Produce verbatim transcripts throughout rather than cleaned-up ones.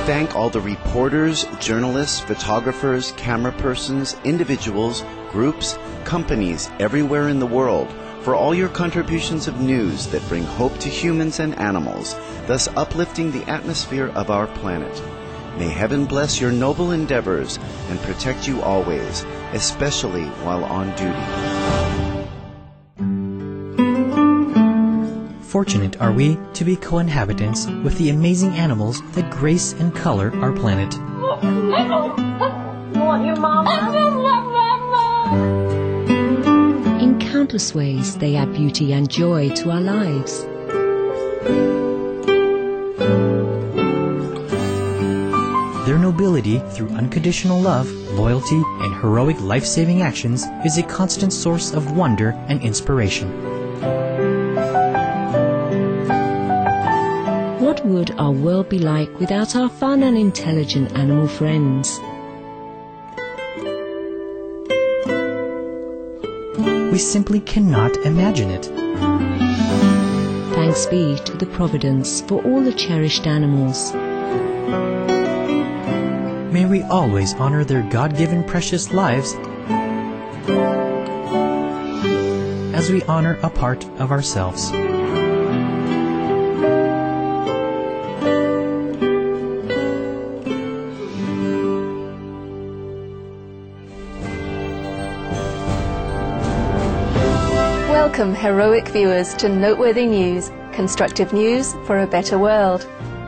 thank all the reporters, journalists, photographers, camera persons, individuals, groups, companies everywhere in the world for all your contributions of news that bring hope to humans and animals, thus uplifting the atmosphere of our planet. May heaven bless your noble endeavors and protect you always, especially while on duty. Fortunate are we to be co-inhabitants with the amazing animals that grace and color our planet. Want your mama? In countless ways, they add beauty and joy to our lives. Their nobility through unconditional love, loyalty, and heroic life-saving actions is a constant source of wonder and inspiration. What would our world be like without our fun and intelligent animal friends? We simply cannot imagine it. Thanks be to the Providence for all the cherished animals. May we always honor their God-given precious lives as we honor a part of ourselves. Welcome, heroic viewers, to Noteworthy News, constructive news for a better world.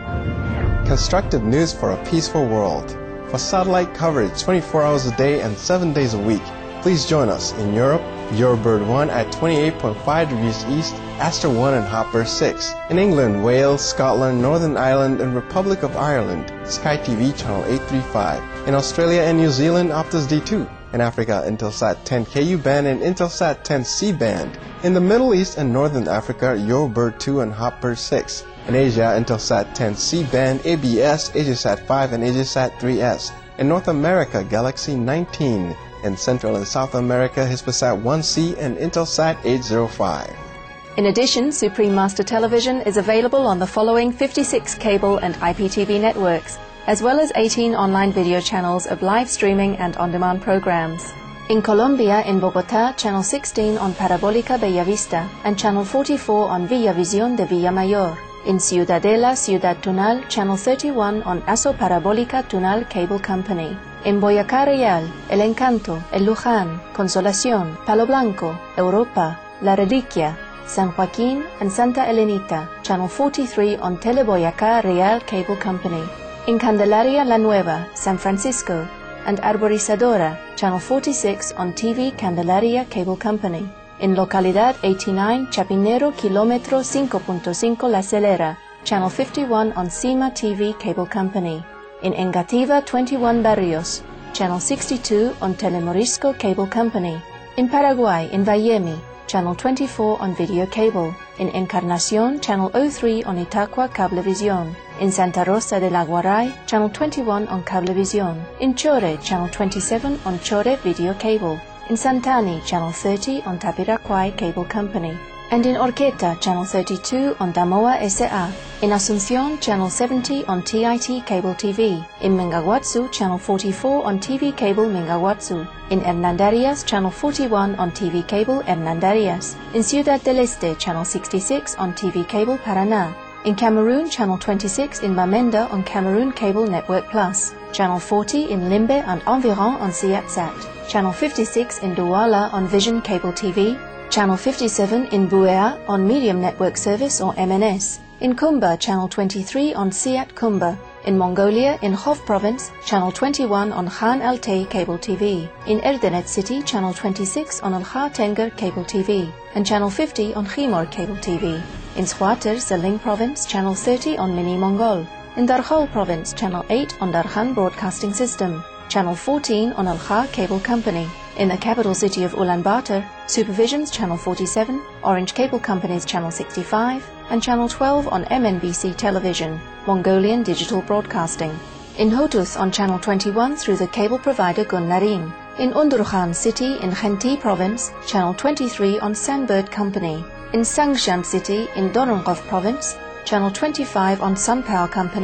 Constructive news for a peaceful world. For satellite coverage twenty-four hours a day and seven days a week, please join us in Europe, Eurobird one at twenty-eight point five degrees east, Aster one and Hotbird six. In England, Wales, Scotland, Northern Ireland and Republic of Ireland, Sky T V channel eight thirty-five. In Australia and New Zealand, Optus D two. In Africa, Intelsat ten K U band and Intelsat ten C band. In the Middle East and Northern Africa, Eurobird two and Hotbird six. In Asia, Intelsat ten C band, A B S, Asiasat five and Asiasat three S. In North America, Galaxy nineteen. In Central and South America, Hispasat one C and Intelsat eight oh five. In addition, Supreme Master Television is available on the following fifty-six cable and I P T V networks, as well as eighteen online video channels of live streaming and on-demand programs. In Colombia, in Bogotá, channel sixteen on Parabólica Bellavista and channel forty-four on Villavisión de Villamayor. In Ciudadela, Ciudad Tunal, channel thirty-one on Aso Parabólica Tunal Cable Company. In Boyacá Real, El Encanto, El Luján, Consolación, Palo Blanco, Europa, La Reliquia, San Joaquín and Santa Elenita, channel forty-three on Teleboyacá Real Cable Company. In Candelaria La Nueva, San Francisco, and Arborizadora, channel forty-six on T V Candelaria Cable Company. In Localidad eighty-nine, Chapinero Kilómetro cinco punto cinco La Celera, channel fifty-one on Cima T V Cable Company. In Engativa twenty-one Barrios, channel sixty-two on Telemorisco Cable Company. In Paraguay, in Vallemi, channel twenty-four on Video Cable. In Encarnación, channel oh three on Itaqua Cablevisión. In Santa Rosa de la Guaray, channel twenty-one on Cablevisión. In Chore, channel twenty-seven on Chore Video Cable. In Santani, channel thirty on Tapiraquay Cable Company. And in Orqueta, channel thirty-two on Damoa S A. In Asunción, channel seventy on T I T Cable T V. In Mengaguatsu, channel forty-four on T V Cable Mengaguatsu. In Hernandarias, channel forty-one on T V Cable Hernandarias. In Ciudad del Este, channel sixty-six on T V Cable Paraná. In Cameroon, channel twenty-six in Bamenda on Cameroon Cable Network Plus. Channel forty in Limbe and Environ on Siatsat. Channel fifty-six in Douala on Vision Cable T V. Channel fifty-seven in Buea on Medium Network Service or M N S. In Kumba, channel twenty-three on Siat Kumba. In Mongolia, in Hov Province, channel twenty-one on Khan Altay Cable T V. In Erdenet City, channel twenty-six on Al-Kha Tenger Cable T V. And channel fifty on Khimor Cable T V. In Squatter, Saling Province, channel thirty on Mini Mongol. In Darhol Province, channel eight on Darkhan Broadcasting System. Channel fourteen on Al-Kha Cable Company. In the capital city of Ulaanbaatar, Supervision's channel forty-seven, Orange Cable Company's channel sixty-five, and channel twelve on M N B C Television, Mongolian Digital Broadcasting. In Hotuth on channel twenty-one through the cable provider Gunnarin. In Undurkhan City in Khenti Province, channel twenty-three on Sandbird Company. In Sangshan City in Dorongov Province, channel twenty-five on Sun Power Company.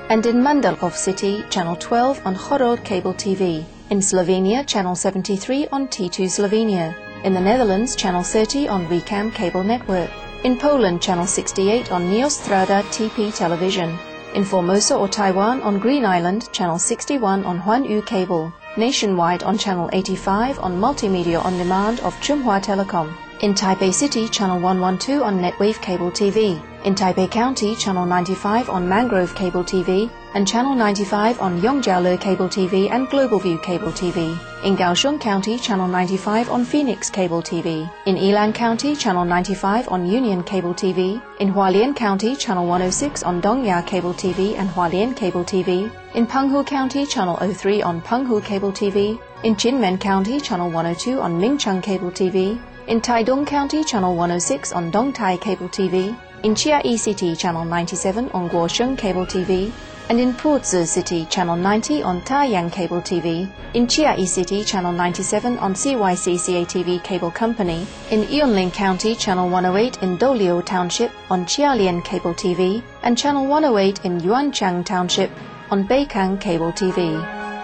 and in Mandalov City, Channel twelve on Horod Cable T V. In Slovenia, Channel seventy-three on T two Slovenia. In the Netherlands, Channel thirty on Recam Cable Network. In Poland, Channel sixty-eight on Neostrada T P Television. In Formosa or Taiwan on Green Island, Channel sixty-one on Huan-Yu Cable. Nationwide on Channel eighty-five on Multimedia On Demand of Chunghwa Telecom. In Taipei City, Channel one twelve on Netwave Cable T V. In Taipei County, Channel ninety-five on Mangrove Cable T V, and Channel ninety-five on Yongjiaole Cable T V and Globalview Cable T V. In Kaohsiung County, Channel ninety-five on Phoenix Cable T V. In Yilan County, Channel ninety-five on Union Cable T V. In Hualien County, Channel one oh six on Dongya Cable T V and Hualien Cable T V. In Penghu County, Channel oh three on Penghu Cable T V. In Kinmen County, Channel one oh two on Mingcheng Cable T V. In Taidong County, Channel one oh six on Dongtai Cable T V. In Chiayi City, Channel ninety-seven on Guosheng Cable T V. And in Puzi City, Channel ninety on Taiyang Cable T V. In Chiayi City, Channel ninety-seven on C Y C C A T V Cable Company. In Yunlin County, Channel one oh eight in Doliu Township on Chialian Cable T V. And Channel one oh eight in Yuanchang Township on Beikang Cable T V.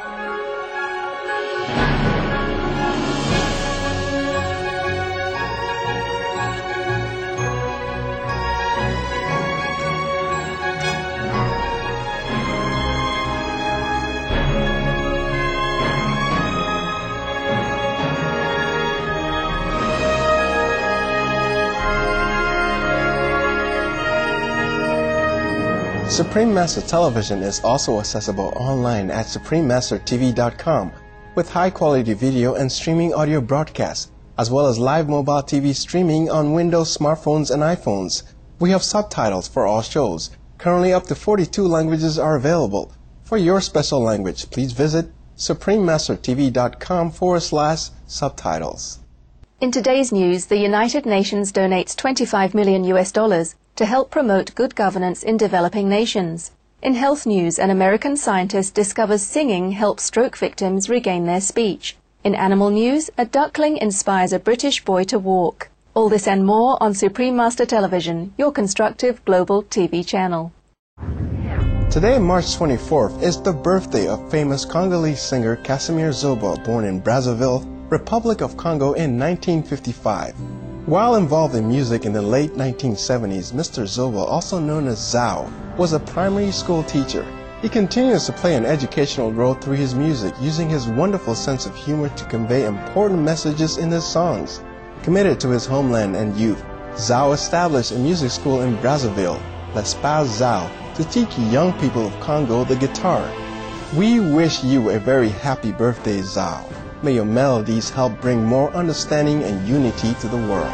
Supreme Master Television is also accessible online at supreme master t v dot com with high-quality video and streaming audio broadcasts, as well as live mobile T V streaming on Windows smartphones and iPhones. We have subtitles for all shows. Currently up to forty-two languages are available. For your special language, please visit supreme master t v dot com forward slash subtitles. In today's news, the United Nations donates twenty-five million U S dollars to help promote good governance in developing nations. In health news, an American scientist discovers singing helps stroke victims regain their speech. In animal news, a duckling inspires a British boy to walk. All this and more on Supreme Master Television, your constructive global T V channel. Today, March twenty-fourth, is the birthday of famous Congolese singer Casimir Zoba, born in Brazzaville, Republic of Congo in nineteen fifty-five. While involved in music in the late nineteen seventies, Mister Zoba, also known as Zao, was a primary school teacher. He continues to play an educational role through his music, using his wonderful sense of humor to convey important messages in his songs. Committed to his homeland and youth, Zao established a music school in Brazzaville, L'Espace Zao, to teach young people of Congo the guitar. We wish you a very happy birthday, Zao. May your melodies help bring more understanding and unity to the world.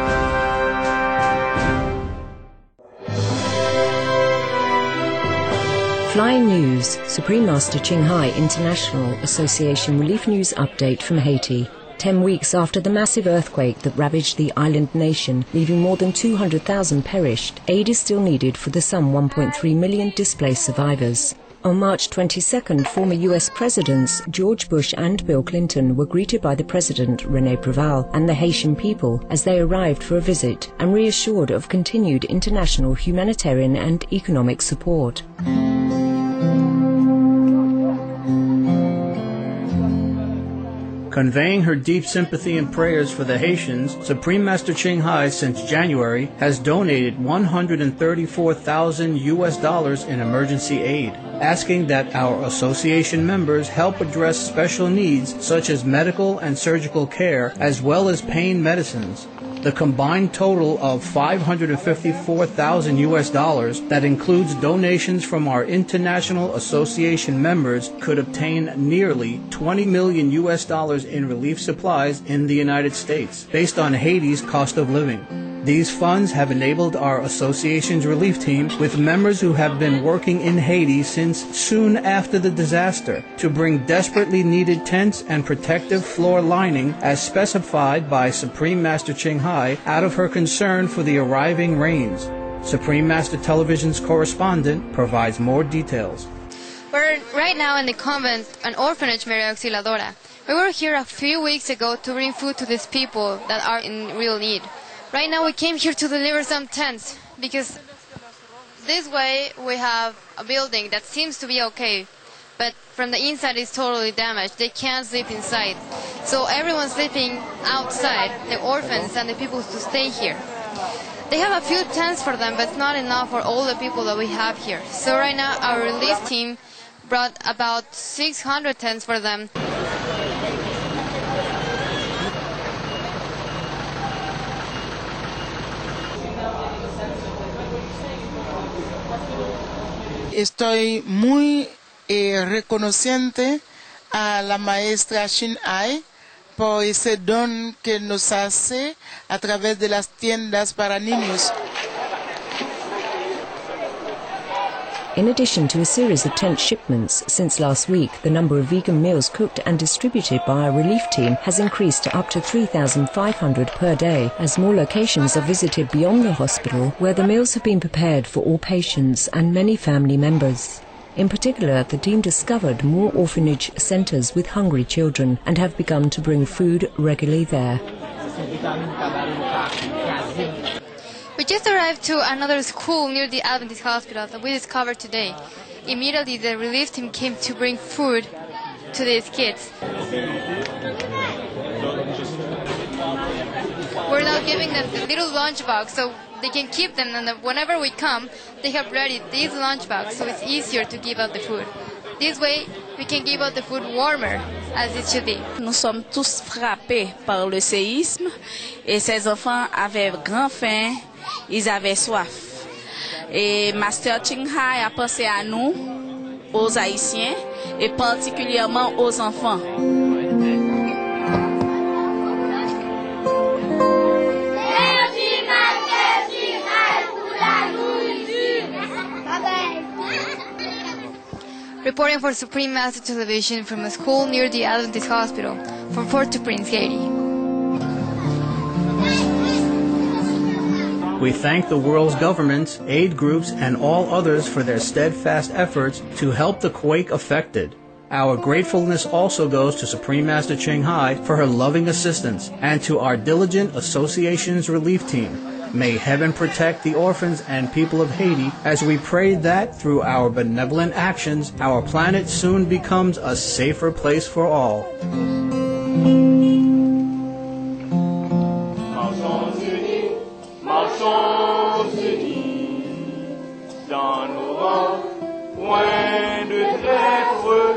Flying News, Supreme Master Ching Hai International Association Relief News Update from Haiti. Ten weeks after the massive earthquake that ravaged the island nation, leaving more than two hundred thousand perished, aid is still needed for the some one point three million displaced survivors. On March twenty-second, former U S Presidents George Bush and Bill Clinton were greeted by the President, René Préval, and the Haitian people as they arrived for a visit and reassured of continued international humanitarian and economic support. Conveying her deep sympathy and prayers for the Haitians, Supreme Master Ching Hai since January has donated one hundred thirty-four thousand U S dollars in emergency aid, asking that our association members help address special needs such as medical and surgical care as well as pain medicines. The combined total of five hundred fifty-four thousand U S dollars that includes donations from our international association members could obtain nearly twenty million U S dollars in relief supplies in the United States, based on Haiti's cost of living. These funds have enabled our association's relief team, with members who have been working in Haiti since soon after the disaster, to bring desperately needed tents and protective floor lining as specified by Supreme Master Ching Hai out of her concern for the arriving rains. Supreme Master Television's correspondent provides more details. We're right now in the convent, an orphanage, Maria Auxiliadora. We were here a few weeks ago to bring food to these people that are in real need. Right now we came here to deliver some tents because this way we have a building that seems to be okay, but from the inside it's totally damaged. They can't sleep inside. So everyone's sleeping outside, the orphans and the people who stay here. They have a few tents for them, but not enough for all the people that we have here. So right now our relief team brought about six hundred tents for them. Estoy muy eh, reconociente a la maestra Chin Hai por ese don que nos hace a través de las tiendas para niños. In addition to a series of tent shipments since last week, the number of vegan meals cooked and distributed by our relief team has increased to up to three thousand five hundred per day, as more locations are visited beyond the hospital, where the meals have been prepared for all patients and many family members. In particular, the team discovered more orphanage centres with hungry children and have begun to bring food regularly there. We just arrived to another school near the Adventist hospital that we discovered today. Immediately the relief team came to bring food to these kids. We're now giving them the little lunchbox so they can keep them, and whenever we come, they have ready these lunchboxes, so it's easier to give out the food. This way, we can give out the food warmer, as it should be. Nous sommes tous frappés par le séisme et ces enfants avaient grand faim, ils avaient soif. Et Master Ching Hai a pensé à nous, aux Haïtiens, et particulièrement aux enfants. Reporting for Supreme Master Television from a school near the Adventist Hospital, from Port-au-Prince, Haiti. We thank the world's governments, aid groups, and all others for their steadfast efforts to help the quake affected. Our gratefulness also goes to Supreme Master Ching Hai for her loving assistance, and to our diligent association's relief team. May heaven protect the orphans and people of Haiti, as we pray that through our benevolent actions, our planet soon becomes a safer place for all. Marchons unis, marchons unis, dans nos rangs, point de trêve,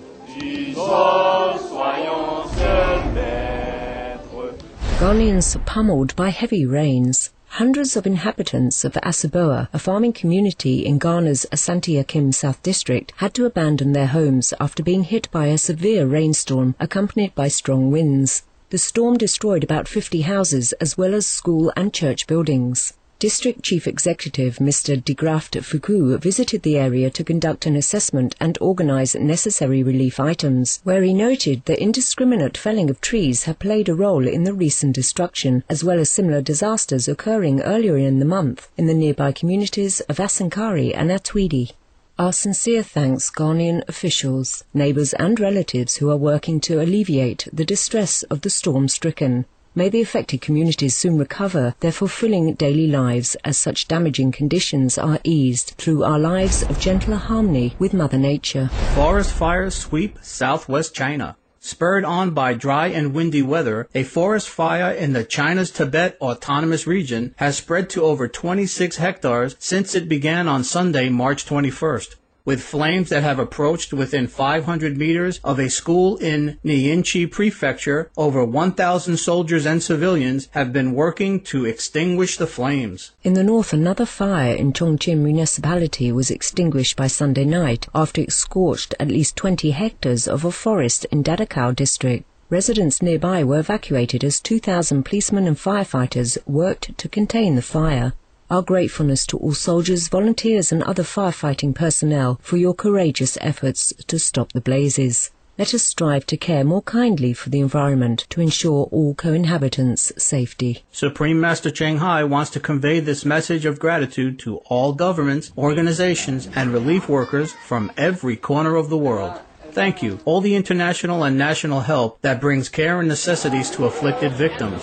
du sort soyons seuls maîtres. Ghanaians pummeled by heavy rains. Hundreds of inhabitants of Asaboa, a farming community in Ghana's Asante Akim South District, had to abandon their homes after being hit by a severe rainstorm accompanied by strong winds. The storm destroyed about fifty houses as well as school and church buildings. District Chief Executive Mister De Graft Fuku visited the area to conduct an assessment and organize necessary relief items, where he noted the indiscriminate felling of trees had played a role in the recent destruction, as well as similar disasters occurring earlier in the month in the nearby communities of Asankari and Atwidi. Our sincere thanks Ghanaian officials, neighbours and relatives who are working to alleviate the distress of the storm-stricken. May the affected communities soon recover their fulfilling daily lives as such damaging conditions are eased through our lives of gentler harmony with Mother Nature. Forest fires sweep southwest China. Spurred on by dry and windy weather, a forest fire in the China's Tibet Autonomous Region has spread to over twenty-six hectares since it began on Sunday, March twenty-first. With flames that have approached within five hundred meters of a school in Niyinchi Prefecture, over one thousand soldiers and civilians have been working to extinguish the flames. In the north, another fire in Chongqing municipality was extinguished by Sunday night after it scorched at least twenty hectares of a forest in Dadakao district. Residents nearby were evacuated as two thousand policemen and firefighters worked to contain the fire. Our gratefulness to all soldiers, volunteers and other firefighting personnel for your courageous efforts to stop the blazes. Let us strive to care more kindly for the environment to ensure all co-inhabitants' safety. Supreme Master Ching Hai wants to convey this message of gratitude to all governments, organizations, and relief workers from every corner of the world. Thank you, all the international and national help that brings care and necessities to afflicted victims.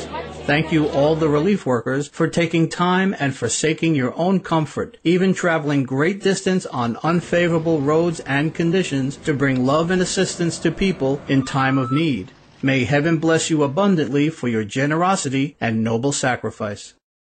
Thank you all the relief workers for taking time and forsaking your own comfort, even traveling great distance on unfavorable roads and conditions to bring love and assistance to people in time of need. May heaven bless you abundantly for your generosity and noble sacrifice.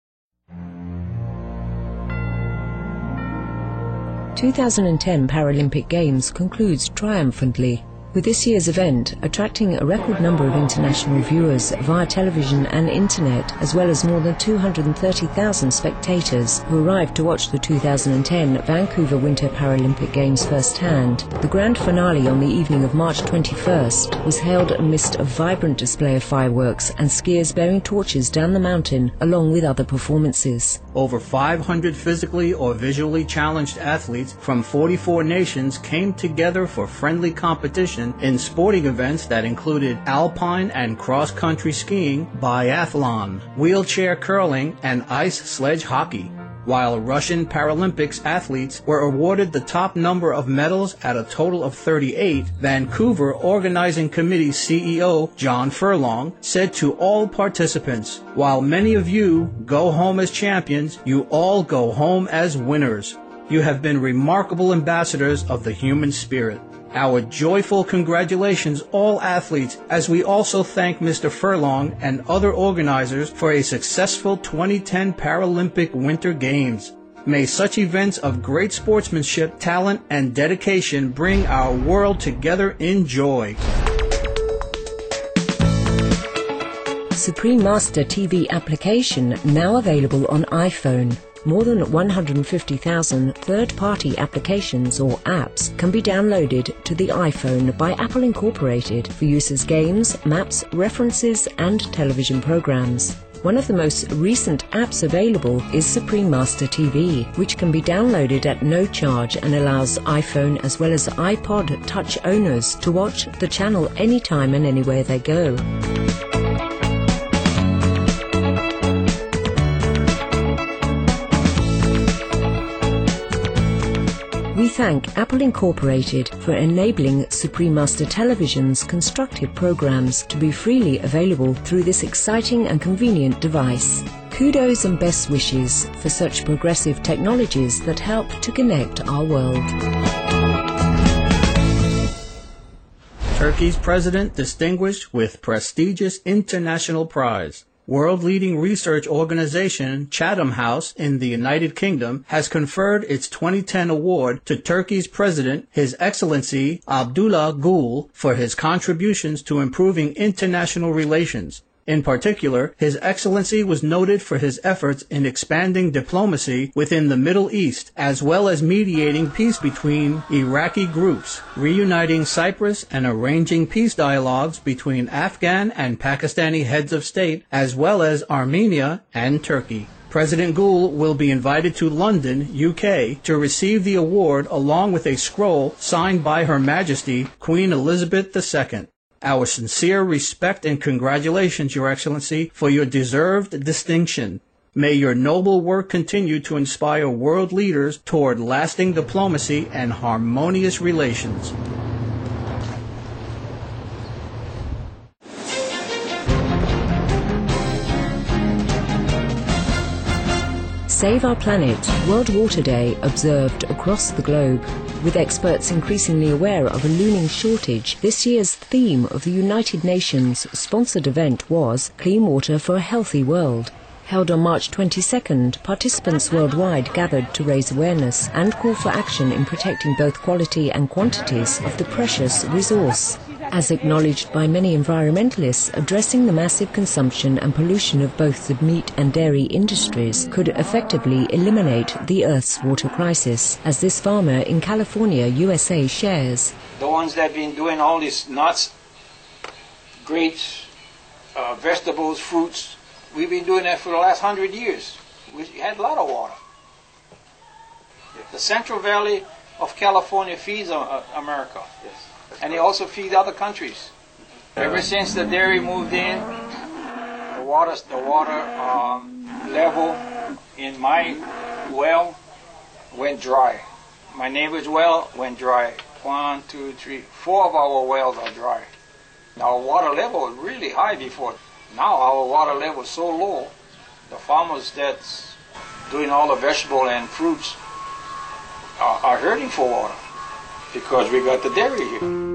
twenty ten Paralympic Games concludes triumphantly, with this year's event attracting a record number of international viewers via television and internet, as well as more than two hundred thirty thousand spectators who arrived to watch the two thousand ten Vancouver Winter Paralympic Games firsthand. The grand finale on the evening of March twenty-first was held amidst a vibrant display of fireworks and skiers bearing torches down the mountain, along with other performances. Over five hundred physically or visually challenged athletes from forty-four nations came together for friendly competition in sporting events that included alpine and cross-country skiing, biathlon, wheelchair curling, and ice sledge hockey. While Russian Paralympics athletes were awarded the top number of medals at a total of thirty-eight, Vancouver Organizing Committee C E O John Furlong said to all participants, "While many of you go home as champions, you all go home as winners. You have been remarkable ambassadors of the human spirit." Our joyful congratulations all athletes, as we also thank Mister Furlong and other organizers for a successful twenty ten Paralympic Winter Games. May such events of great sportsmanship, talent, and dedication bring our world together in joy. Supreme Master T V application now available on iPhone. More than one hundred fifty thousand third-party applications or apps can be downloaded to the iPhone by Apple Incorporated for use as games, maps, references, and television programs. One of the most recent apps available is Supreme Master T V, which can be downloaded at no charge and allows iPhone as well as iPod Touch owners to watch the channel anytime and anywhere they go. We thank Apple Incorporated for enabling Supreme Master Television's constructed programs to be freely available through this exciting and convenient device. Kudos and best wishes for such progressive technologies that help to connect our world. Turkey's president distinguished with prestigious international prize. World-leading research organization Chatham House in the United Kingdom has conferred its twenty ten award to Turkey's president, His Excellency Abdullah Gül, for his contributions to improving international relations. In particular, His Excellency was noted for his efforts in expanding diplomacy within the Middle East, as well as mediating peace between Iraqi groups, reuniting Cyprus, and arranging peace dialogues between Afghan and Pakistani heads of state, as well as Armenia and Turkey. President Gül will be invited to London, U K, to receive the award along with a scroll signed by Her Majesty Queen Elizabeth the Second. Our sincere respect and congratulations, Your Excellency, for your deserved distinction. May your noble work continue to inspire world leaders toward lasting diplomacy and harmonious relations. Save Our Planet World Water Day observed across the globe. With experts increasingly aware of a looming shortage, this year's theme of the United Nations sponsored event was Clean Water for a Healthy World. Held on March twenty-second, participants worldwide gathered to raise awareness and call for action in protecting both quality and quantities of the precious resource. As acknowledged by many environmentalists, addressing the massive consumption and pollution of both the meat and dairy industries could effectively eliminate the Earth's water crisis, as this farmer in California, U S A, shares. The ones that have been doing all these nuts, grapes, uh, vegetables, fruits, we've been doing that for the last hundred years. We had a lot of water. The Central Valley of California feeds uh, America. Yes. And they also feed other countries. Ever since the dairy moved in, the water, the water um, level in my well went dry. My neighbor's well went dry. One, two, three, four of our wells are dry. Our water level was really high before. Now our water level is so low, the farmers that's doing all the vegetable and fruits are, are hurting for water because we got the dairy here.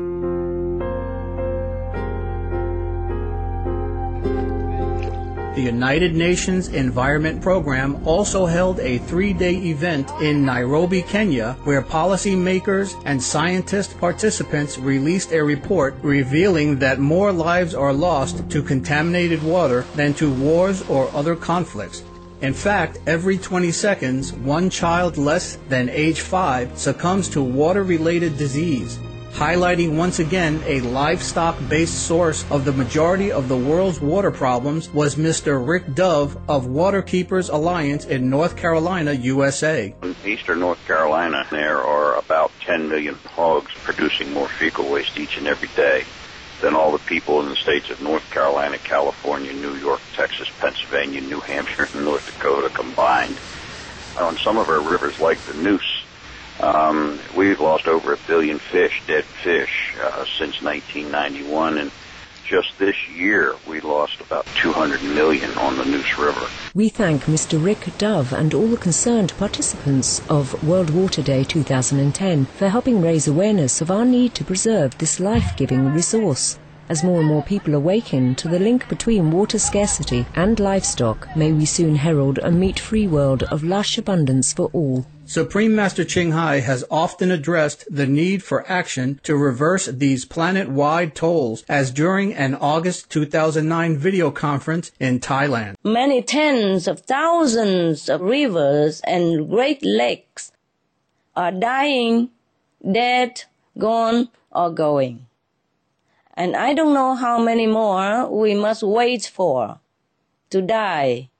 The United Nations Environment Program also held a three-day event in Nairobi, Kenya, where policymakers and scientist participants released a report revealing that more lives are lost to contaminated water than to wars or other conflicts. In fact, every twenty seconds, one child less than age five succumbs to water-related disease, highlighting once again a livestock-based source of the majority of the world's water problems was Mister Rick Dove of Waterkeepers Alliance in North Carolina, U S A. In eastern North Carolina, there are about ten million hogs producing more fecal waste each and every day than all the people in the states of North Carolina, California, New York, Texas, Pennsylvania, New Hampshire, and North Dakota combined. On some of our rivers, like the Neuse, Um, we've lost over a billion fish, dead fish, uh, since nineteen ninety-one, and just this year we lost about two hundred million on the Neuse River. We thank Mister Rick Dove and all the concerned participants of World Water Day two thousand ten for helping raise awareness of our need to preserve this life-giving resource. As more and more people awaken to the link between water scarcity and livestock, may we soon herald a meat-free world of lush abundance for all. Supreme Master Ching Hai has often addressed the need for action to reverse these planet-wide tolls, as during an August two thousand nine video conference in Thailand. Many tens of thousands of rivers and great lakes are dying, dead, gone, or going. And I don't know how many more we must wait for to die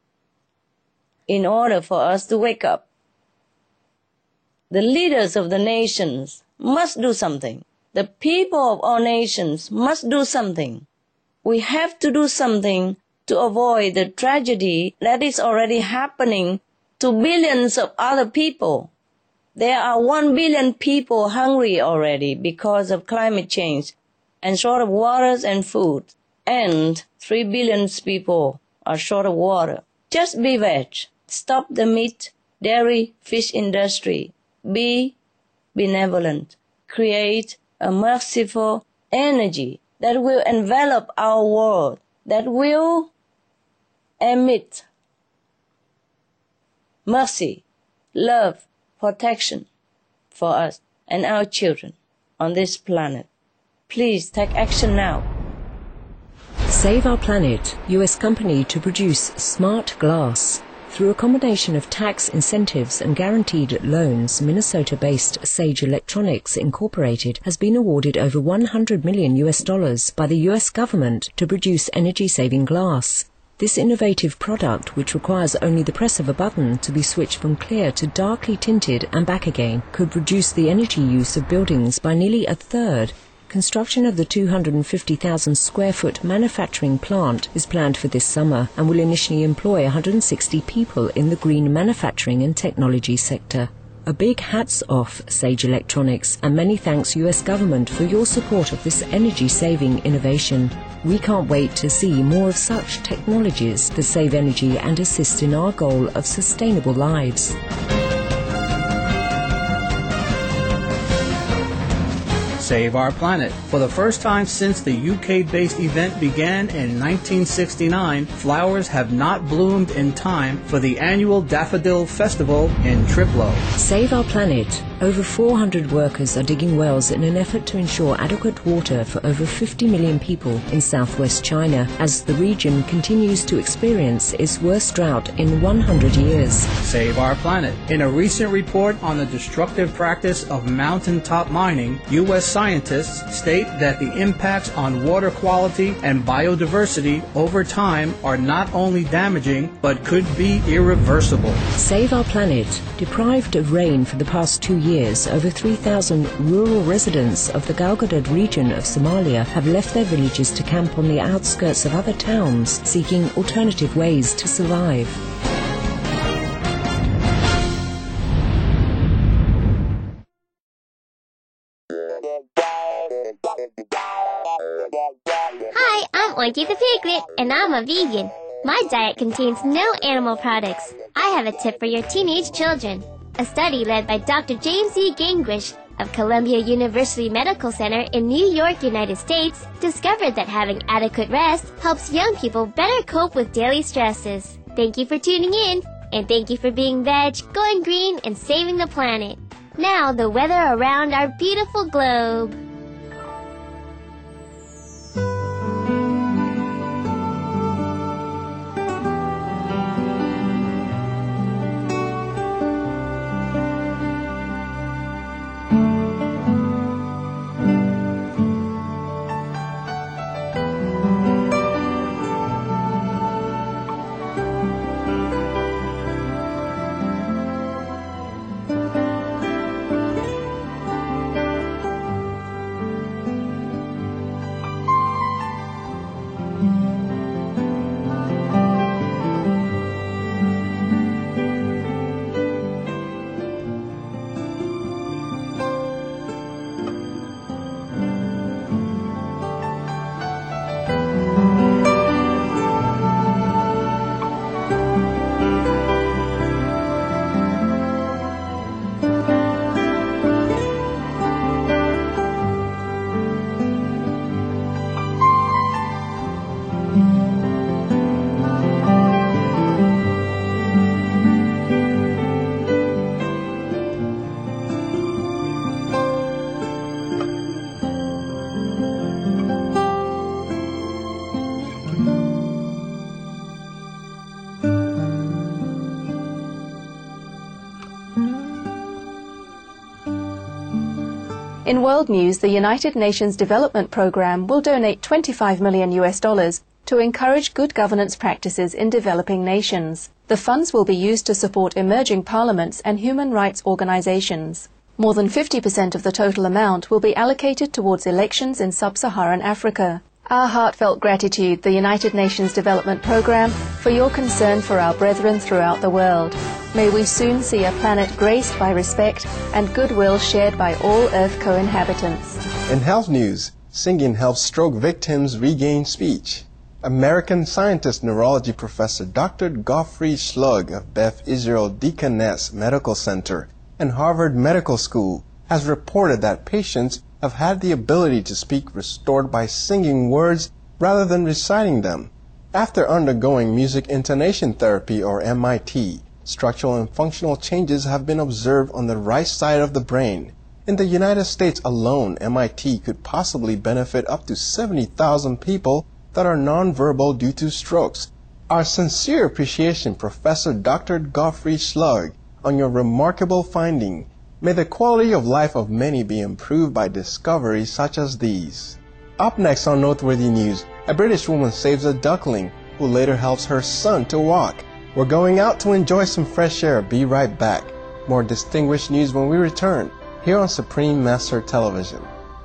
in order for us to wake up. The leaders of the nations must do something. The people of all nations must do something. We have to do something to avoid the tragedy that is already happening to billions of other people. There are one billion people hungry already because of climate change and short of water and food, and three billion people are short of water. Just be veg. Stop the meat, dairy, fish industry. Be benevolent. Create a merciful energy that will envelop our world, that will emit mercy, love, protection for us and our children on this planet. Please take action now. Save Our Planet, U S company to produce smart glass. Through a combination of tax incentives and guaranteed loans, Minnesota-based Sage Electronics Incorporated has been awarded over one hundred million U S dollars by the U S government to produce energy-saving glass. This innovative product, which requires only the press of a button to be switched from clear to darkly tinted and back again, could reduce the energy use of buildings by nearly a third. Construction of the two hundred fifty thousand square foot manufacturing plant is planned for this summer and will initially employ one hundred sixty people in the green manufacturing and technology sector. A big hats off, Sage Electronics, and many thanks U S government for your support of this energy-saving innovation. We can't wait to see more of such technologies that save energy and assist in our goal of sustainable lives. Save Our Planet. For the first time since the U K-based event began in nineteen sixty-nine, flowers have not bloomed in time for the annual Daffodil Festival in Triplo. Save Our Planet. Over four hundred workers are digging wells in an effort to ensure adequate water for over fifty million people in southwest China, as the region continues to experience its worst drought in one hundred years. Save Our Planet. In a recent report on the destructive practice of mountaintop mining, U S scientists state that the impacts on water quality and biodiversity over time are not only damaging, but could be irreversible. Save Our Planet. Deprived of rain for the past two years, over three thousand rural residents of the Galgadud region of Somalia have left their villages to camp on the outskirts of other towns, seeking alternative ways to survive. Hi, I'm Oinky the Piglet, and I'm a vegan. My diet contains no animal products. I have a tip for your teenage children. A study led by Doctor James E. Gingrich of Columbia University Medical Center in New York, United States, discovered that having adequate rest helps young people better cope with daily stresses. Thank you for tuning in, and thank you for being veg, going green, and saving the planet. Now, the weather around our beautiful globe. In world news, the United Nations Development Programme will donate twenty-five million U S dollars to encourage good governance practices in developing nations. The funds will be used to support emerging parliaments and human rights organizations. More than fifty percent of the total amount will be allocated towards elections in sub-Saharan Africa. Our heartfelt gratitude, the United Nations Development Programme, for your concern for our brethren throughout the world. May we soon see a planet graced by respect and goodwill shared by all Earth co-inhabitants. In health news, singing helps stroke victims regain speech. American scientist neurology professor Doctor Godfrey Schlug of Beth Israel Deaconess Medical Center and Harvard Medical School has reported that patients have had the ability to speak restored by singing words rather than reciting them. After undergoing music intonation therapy, or M I T, structural and functional changes have been observed on the right side of the brain. In the United States alone, M I T could possibly benefit up to seventy thousand people that are nonverbal due to strokes. Our sincere appreciation, Professor Doctor Godfrey Schlug, on your remarkable finding. May the quality of life of many be improved by discoveries such as these. Up next on Noteworthy News, a British woman saves a duckling who later helps her son to walk. We're going out to enjoy some fresh air. Be right back. More distinguished news when we return, here on Supreme Master Television.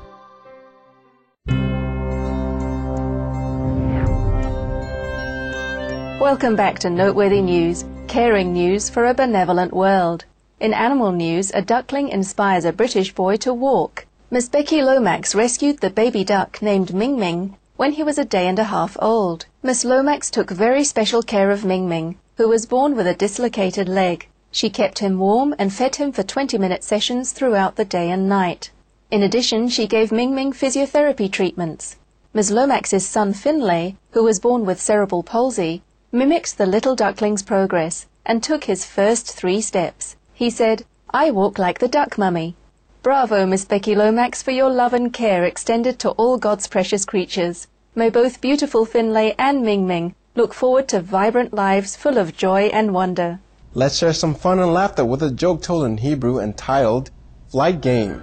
Welcome back to Noteworthy News, caring news for a benevolent world. In animal news, a duckling inspires a British boy to walk. Miss Becky Lomax rescued the baby duck named Ming Ming when he was a day and a half old. Miss Lomax took very special care of Ming Ming, who was born with a dislocated leg. She kept him warm and fed him for twenty-minute sessions throughout the day and night. In addition, she gave Ming Ming physiotherapy treatments. Miss Lomax's son Finlay, who was born with cerebral palsy, mimicked the little duckling's progress and took his first three steps. He said, "I walk like the duck, Mummy." Bravo, Miss Becky Lomax, for your love and care extended to all God's precious creatures. May both beautiful Finlay and Ming Ming look forward to vibrant lives full of joy and wonder. Let's share some fun and laughter with a joke told in Hebrew entitled Flight Game.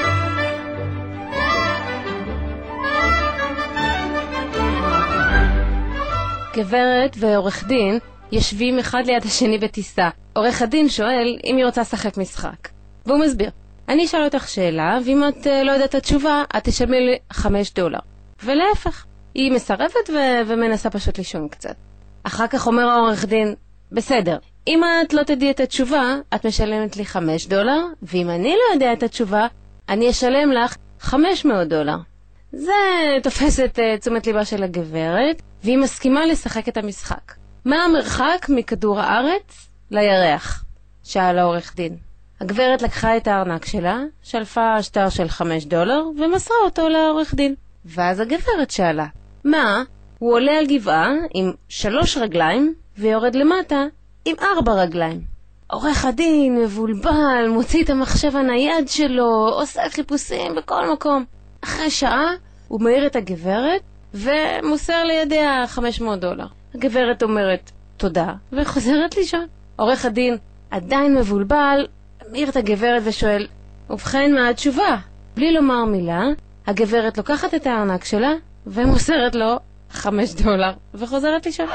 גברת ועורך דין יושבים אחד ליד השני בטיסה. עורך הדין שואל אם היא רוצה לשחק משחק. והוא מסביר, אני אשאל אותך שאלה, ואם את לא יודעת את התשובה, את תשלמי לי חמש דולר. ולהפך, היא מסרבת ו- ומנסה פשוט לישון קצת. אחר כך אומר העורך דין, בסדר, אם את לא תדעי את התשובה, את משלמת לי חמש דולר, ואם אני לא יודע את התשובה, אני אשלם לך חמש מאות דולר. זה תופס את uh, תשומת ליבה של הגברת, והיא מסכימה לשחק את המשחק. מה המרחק מכדור הארץ לירח? שאל העורך דין. הגברת לקחה את הארנק שלה, שלפה שטר של חמש דולר ומסרה אותו לעורך דין. ואז הגברת שאלה, מה? הוא עולה על גבעה עם שלוש רגליים ויורד למטה עם ארבע רגליים. עורך הדין מבולבל, מוציא את המחשב הנייד שלו, עושה חיפושים בכל מקום. אחרי שעה הוא מעיר את הגברת ומוסר לידיה חמש מאות דולר. הגברת אומרת תודה וחוזרת לישון. עורך הדין עדיין מבולבל, מעיר את הגברת ושואל, ובכן מה התשובה? בלי לומר מילה, הגברת לוקחת את הארנק שלה ומוסרת לו חמש דולר וחוזרת לישון.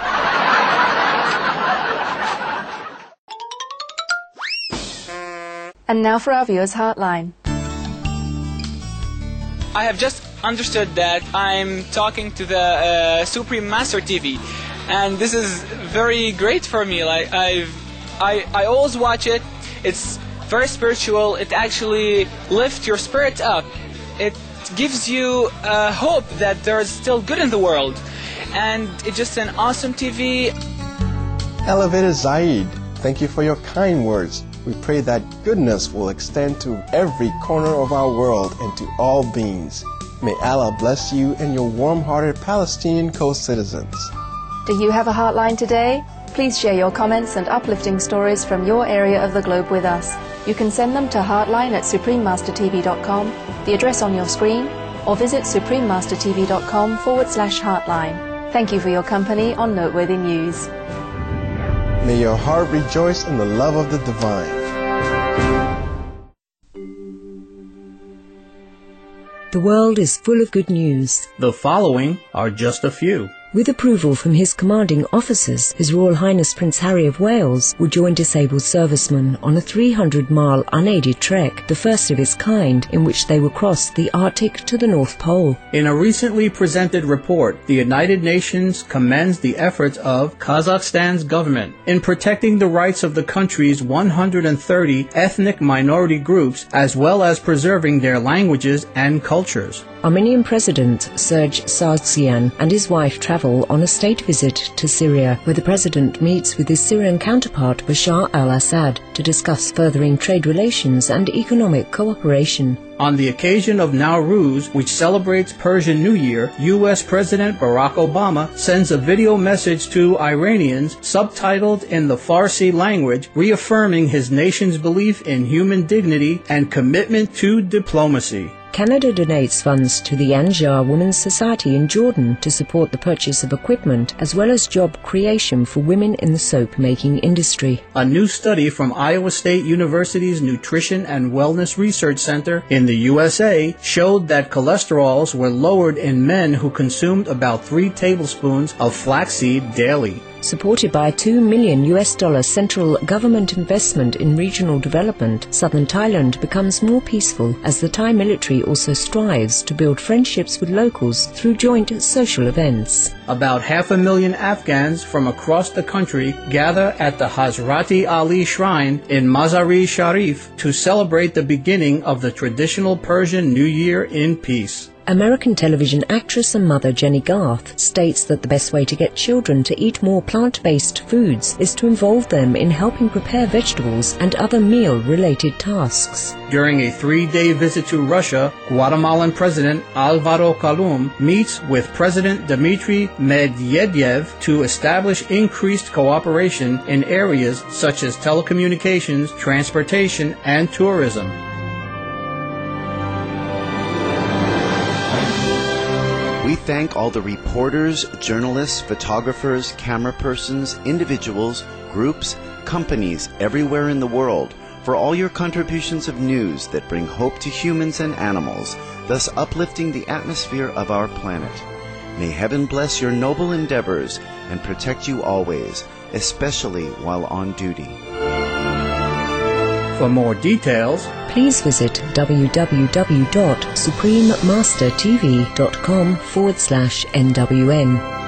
And now for our viewers' Heartline. I have just understood that I'm talking to the uh, Supreme Master T V, and this is very great for me. Like I've, I, I always watch it. It's very spiritual. It actually lifts your spirit up. It gives you uh, hope that there is still good in the world, and it's just an awesome T V. Elevator Zaid, thank you for your kind words. We pray that goodness will extend to every corner of our world and to all beings. May Allah bless you and your warm-hearted Palestinian co-citizens. Do you have a Heartline today? Please share your comments and uplifting stories from your area of the globe with us. You can send them to heartline at supreme master t v dot com, the address on your screen, or visit supreme master t v dot com forward slash heartline. Thank you for your company on Noteworthy News. May your heart rejoice in the love of the divine. The world is full of good news. The following are just a few. With approval from his commanding officers, His Royal Highness Prince Harry of Wales will join disabled servicemen on a three hundred mile unaided trek, the first of its kind, in which they will cross the Arctic to the North Pole. In a recently presented report, the United Nations commends the efforts of Kazakhstan's government in protecting the rights of the country's one hundred thirty ethnic minority groups, as well as preserving their languages and cultures. Armenian President Serge Sargsyan and his wife travel on a state visit to Syria, where the president meets with his Syrian counterpart Bashar al-Assad to discuss furthering trade relations and economic cooperation. On the occasion of Nowruz, which celebrates Persian New Year, U S President Barack Obama sends a video message to Iranians subtitled in the Farsi language, reaffirming his nation's belief in human dignity and commitment to diplomacy. Canada donates funds to the Anjar Women's Society in Jordan to support the purchase of equipment as well as job creation for women in the soap-making industry. A new study from Iowa State University's Nutrition and Wellness Research Center in the U S A showed that cholesterols were lowered in men who consumed about three tablespoons of flaxseed daily. Supported by a two million U S dollar central government investment in regional development, southern Thailand becomes more peaceful as the Thai military also strives to build friendships with locals through joint social events. About half a million Afghans from across the country gather at the Hazrati Ali Shrine in Mazar-e Sharif to celebrate the beginning of the traditional Persian New Year in peace. American television actress and mother Jenny Garth states that the best way to get children to eat more plant-based foods is to involve them in helping prepare vegetables and other meal-related tasks. During a three-day visit to Russia, Guatemalan President Alvaro Calum meets with President Dmitry Medvedev to establish increased cooperation in areas such as telecommunications, transportation, and tourism. We thank all the reporters, journalists, photographers, camera persons, individuals, groups, companies everywhere in the world for all your contributions of news that bring hope to humans and animals, thus uplifting the atmosphere of our planet. May heaven bless your noble endeavors and protect you always, especially while on duty. For more details, please visit w w w dot supreme master t v dot com forward slash N W N.